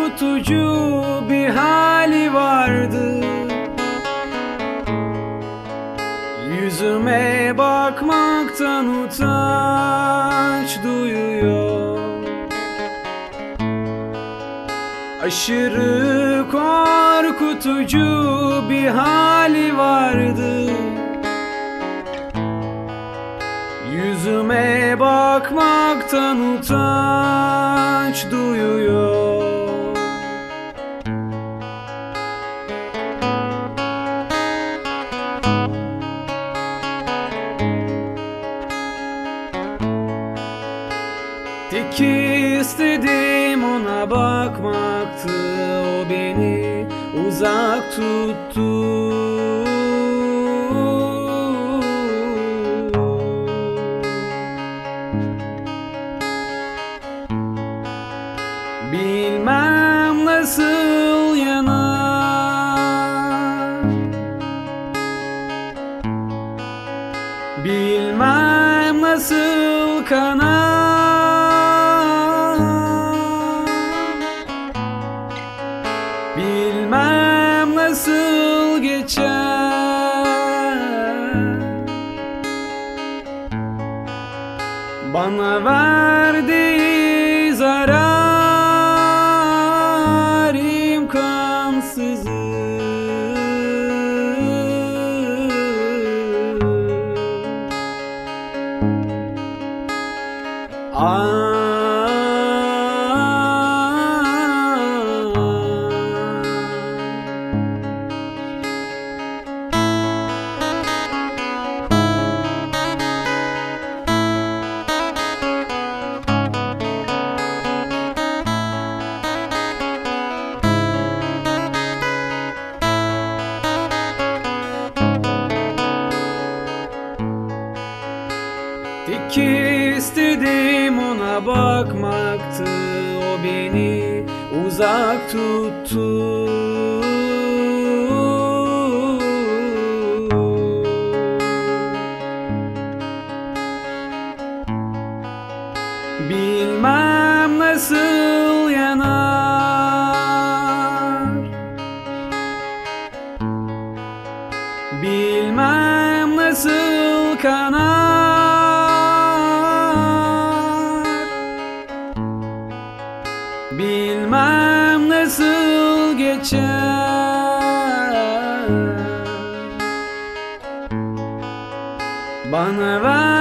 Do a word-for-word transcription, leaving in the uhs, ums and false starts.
korkutucu bir hali vardı. Yüzüme bakmaktan utanç duyuyor. Aşırı korkutucu bir hali vardı. Yüzüme bakmaktan utanç duyuyor. Tek istediğim ona bakmaktı, o beni uzak tuttu. Bilmem nasıl yanar, bilmem nasıl kanar, bilmem nasıl geçer. Bana verdiği zarar imkansızı. Ah, tek istediğim ona bakmaktı, o beni uzak tuttu. Bilmem nasıl yanar, bilmem nasıl kanar, bilmem nasıl geçer. Bana ver